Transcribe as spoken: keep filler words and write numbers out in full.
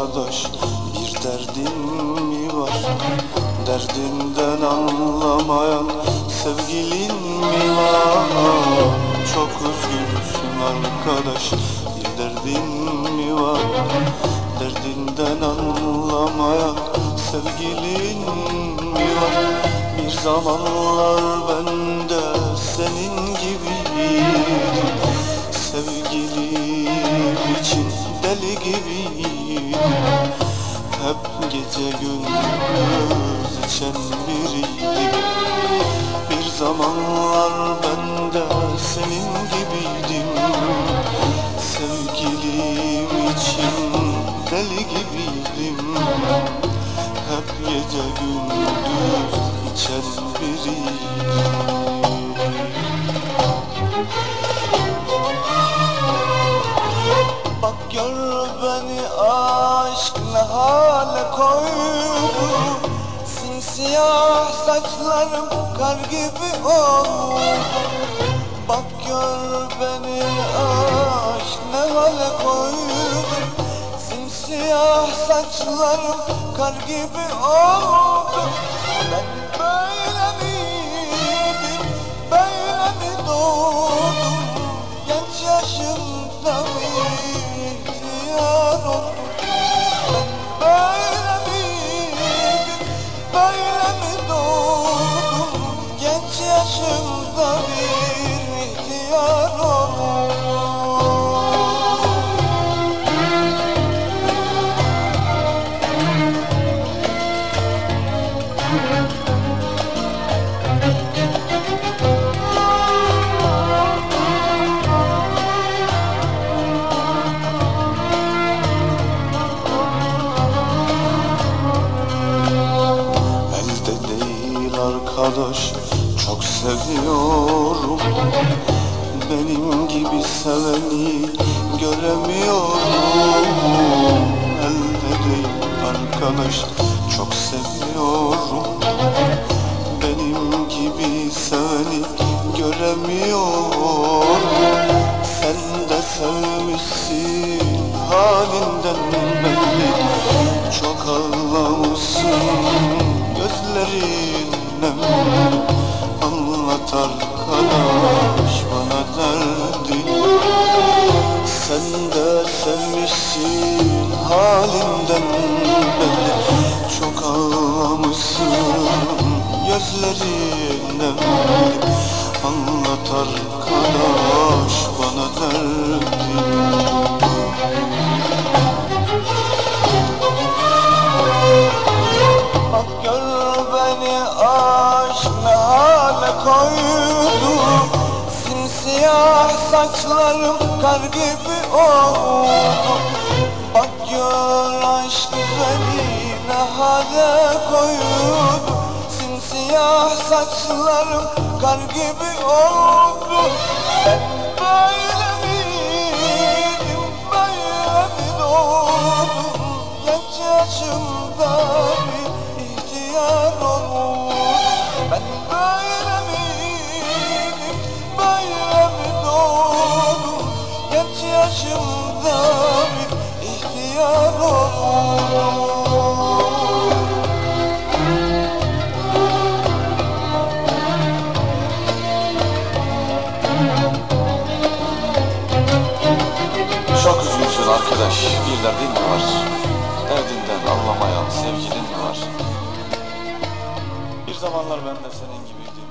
arkadaş, bir derdin mi var? Derdinden anlamayan sevgilin mi var? Çok üzgünsün arkadaş, bir derdin mi var? Derdinden anlamayan sevgilin mi var? Bir zamanlar ben de senin gibiydim, sevgilim için deli gibiydim. Hep gece gündüz içen biriydim. Bir zamanlar ben de senin gibiydim, sevgilim için deli gibiydim. Hep gece gündüz içen biriydim. Bak gör beni, aşk ne hale koydu. Simsiyah saçlarım kar gibi oldu. Bak gör beni, aşk ne hale koydu. Simsiyah saçlarım kar gibi oldu. Ben böyle miydim, böyle mi doğdum? Genç yaşımda ihtiyar oldum. Ben böyle miydim, böyle mi doğdum? Genç yaşımda bir ihtiyar oldum. Arkadaş, çok seviyorum. Benim gibi seveni göremiyorum. Elde değil arkadaş, çok seviyorum. Benim gibi seveni göremiyorum. Sen de sevmişsin, halinden belli. Çok ağlamışsın, gözlerin nemli. Anlat arkadaş bana derdini. Sen de sevmişsin, halinden belli. Çok ağlamışsın, gözlerin nemli. Anlat arkadaş bana derdini. Bak gör beni, aşk ne hale koydu. Simsiyah saçlarım kar gibi oldu. Bak gör aşk beni ne hale koydu. Simsiyah saçlarım kar gibi oldu. Ben böyle miydim, böyle mi doğdum? Genç yaşımda bir ihtiyar oldum. Ben böyle miydim, böyle mi doğdum? Genç yaşımda bir ihtiyar oldum. Çok üzgünsün arkadaş, bir derdin mi var? Derdinden anlamayan sevgilin mi var? Bir zamanlar ben de senin gibiydim.